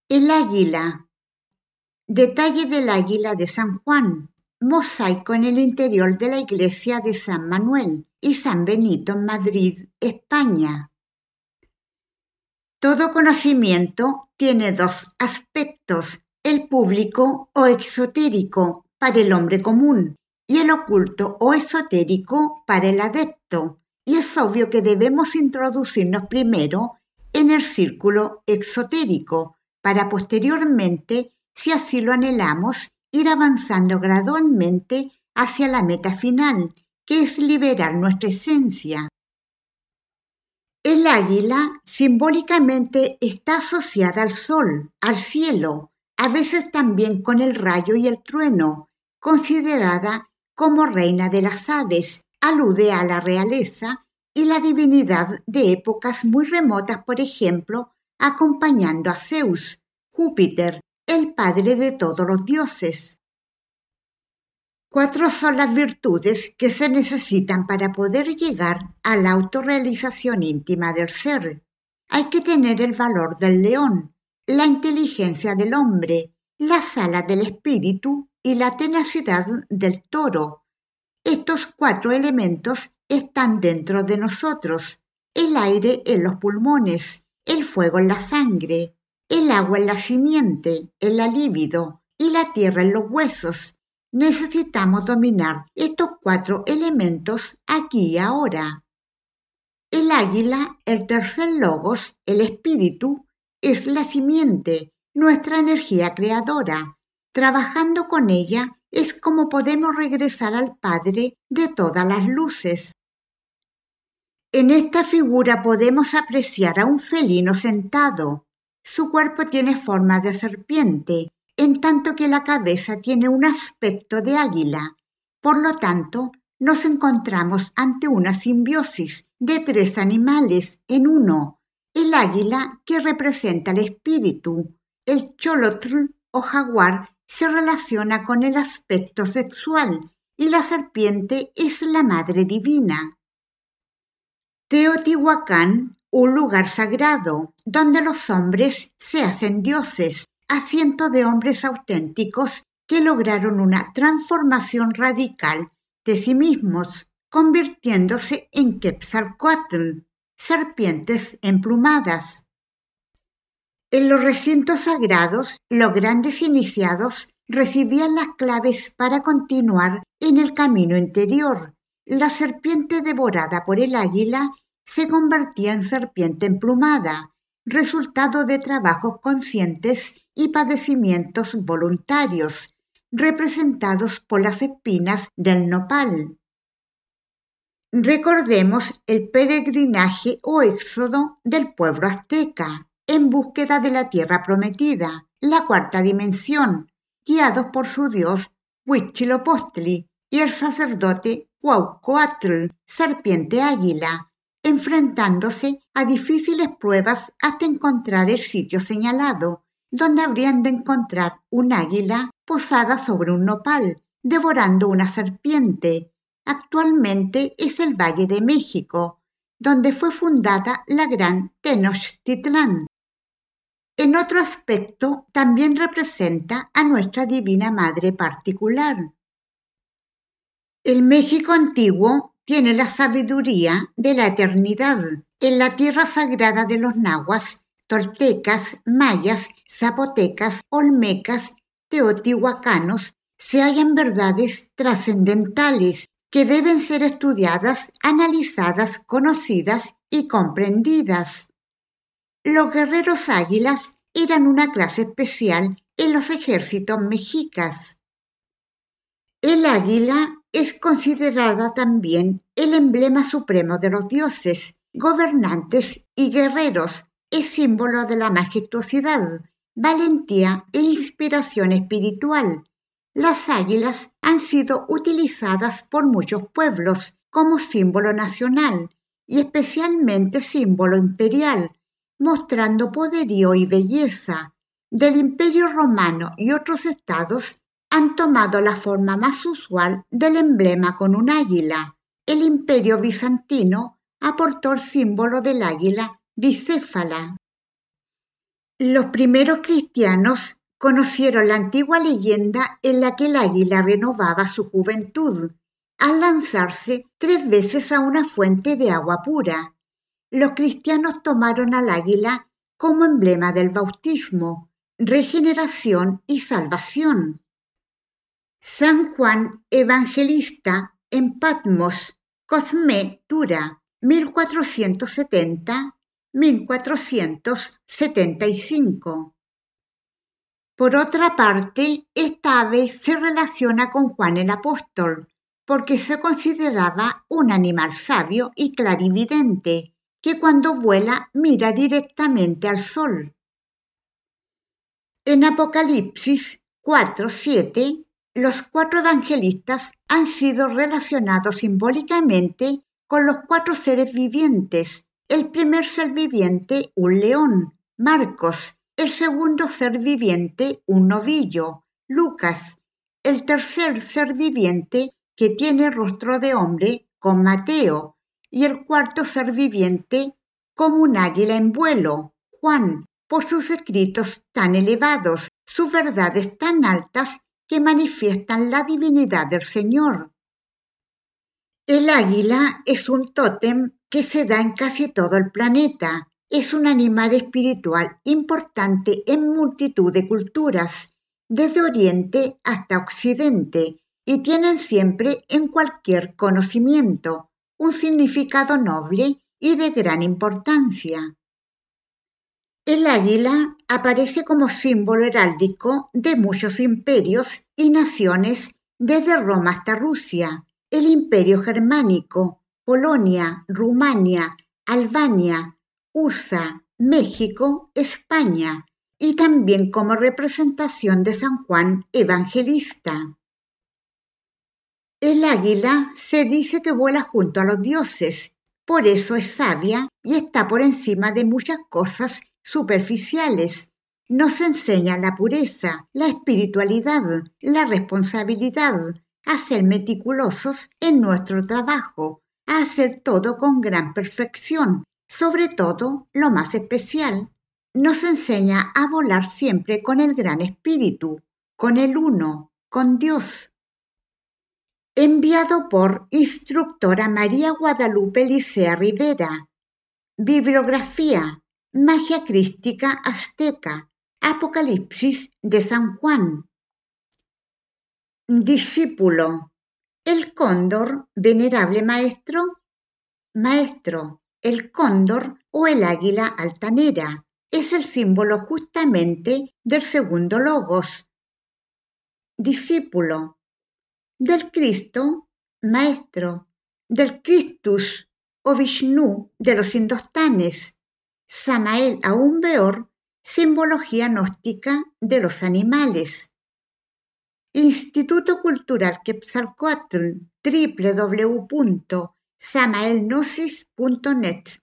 El águila. Detalle del águila de San Juan. Mosaico en el interior de la iglesia de San Manuel y San Benito en Madrid, España. Todo conocimiento tiene dos aspectos, el público o exotérico para el hombre común y el oculto o esotérico para el adepto. Y es obvio que debemos introducirnos primero en el círculo exotérico para posteriormente, si así lo anhelamos, ir avanzando gradualmente hacia la meta final, que es liberar nuestra esencia. El águila simbólicamente está asociada al sol, al cielo, a veces también con el rayo y el trueno, considerada como reina de las aves, alude a la realeza y la divinidad de épocas muy remotas, por ejemplo, acompañando a Zeus, Júpiter, el padre de todos los dioses. 4 son las virtudes que se necesitan para poder llegar a la autorrealización íntima del ser. Hay que tener el valor del león, la inteligencia del hombre, las alas del espíritu y la tenacidad del toro. Estos 4 elementos están dentro de nosotros: el aire en los pulmones, el fuego en la sangre, el agua en la simiente, en la libido y la tierra en los huesos. Necesitamos dominar estos 4 elementos aquí y ahora. El águila, el tercer logos, el espíritu, es la simiente, nuestra energía creadora. Trabajando con ella es como podemos regresar al Padre de todas las luces. En esta figura podemos apreciar a un felino sentado. Su cuerpo tiene forma de serpiente, en tanto que la cabeza tiene un aspecto de águila. Por lo tanto, nos encontramos ante una simbiosis de 3 animales en uno: el águila, que representa el espíritu, el xolotl o jaguar se relaciona con el aspecto sexual y la serpiente es la madre divina. Teotihuacán, un lugar sagrado, donde los hombres se hacen dioses, asiento de hombres auténticos que lograron una transformación radical de sí mismos, convirtiéndose en Quetzalcóatl, serpientes emplumadas. En los recintos sagrados, los grandes iniciados recibían las claves para continuar en el camino interior. La serpiente devorada por el águila se convertía en serpiente emplumada, resultado de trabajos conscientes y padecimientos voluntarios, representados por las espinas del nopal. Recordemos el peregrinaje o éxodo del pueblo azteca en búsqueda de la tierra prometida, la 4ª dimensión, guiados por su dios Huitzilopochtli y el sacerdote Cuauhcoatl, serpiente águila, enfrentándose a difíciles pruebas hasta encontrar el sitio señalado, donde habrían de encontrar un águila posada sobre un nopal, devorando una serpiente. Actualmente es el Valle de México, donde fue fundada la Gran Tenochtitlán. En otro aspecto, también representa a nuestra Divina Madre particular. El México antiguo tiene la sabiduría de la eternidad. En la tierra sagrada de los nahuas, toltecas, mayas, zapotecas, olmecas, teotihuacanos, se hallan verdades trascendentales que deben ser estudiadas, analizadas, conocidas y comprendidas. Los guerreros águilas eran una clase especial en los ejércitos mexicas. El águila es considerada también el emblema supremo de los dioses, gobernantes y guerreros. Es símbolo de la majestuosidad, valentía e inspiración espiritual. Las águilas han sido utilizadas por muchos pueblos como símbolo nacional y especialmente símbolo imperial, mostrando poderío y belleza. Del Imperio Romano y otros estados han tomado la forma más usual del emblema con un águila. El Imperio Bizantino aportó el símbolo del águila bicéfala. Los primeros cristianos conocieron la antigua leyenda en la que el águila renovaba su juventud al lanzarse 3 veces a una fuente de agua pura. Los cristianos tomaron al águila como emblema del bautismo, regeneración y salvación. San Juan Evangelista en Patmos, Cosme Tura, 1470-1475. Por otra parte, esta ave se relaciona con Juan el Apóstol, porque se consideraba un animal sabio y clarividente, que cuando vuela mira directamente al sol. En Apocalipsis 4:7, los 4 evangelistas han sido relacionados simbólicamente con los 4 seres vivientes. El primer ser viviente, un león, Marcos; el segundo ser viviente, un novillo, Lucas; el tercer ser viviente, que tiene rostro de hombre, con Mateo; y el cuarto ser viviente, como un águila en vuelo, Juan, por sus escritos tan elevados, sus verdades tan altas que manifiestan la divinidad del Señor. El águila es un tótem que se da en casi todo el planeta. Es un animal espiritual importante en multitud de culturas, desde Oriente hasta Occidente, y tienen siempre en cualquier conocimiento un significado noble y de gran importancia. El águila aparece como símbolo heráldico de muchos imperios y naciones desde Roma hasta Rusia, el Imperio Germánico, Polonia, Rumania, Albania, USA, México, España, y también como representación de San Juan Evangelista. El águila se dice que vuela junto a los dioses, por eso es sabia y está por encima de muchas cosas superficiales. Nos enseña la pureza, la espiritualidad, la responsabilidad, a ser meticulosos en nuestro trabajo, a hacer todo con gran perfección, sobre todo lo más especial. Nos enseña a volar siempre con el gran espíritu, con el uno, con Dios. Enviado por Instructora María Guadalupe Licea Rivera. Bibliografía: Magia Crística Azteca, Apocalipsis de San Juan. Discípulo: el cóndor, venerable maestro. Maestro: el cóndor o el águila altanera es el símbolo justamente del segundo logos. Discípulo: del Cristo, maestro, del Christus o Vishnu de los indostanes. Samael Aún Weor, simbología gnóstica de los animales. Instituto Cultural Quetzalcóatl, www.samaelgnosis.net.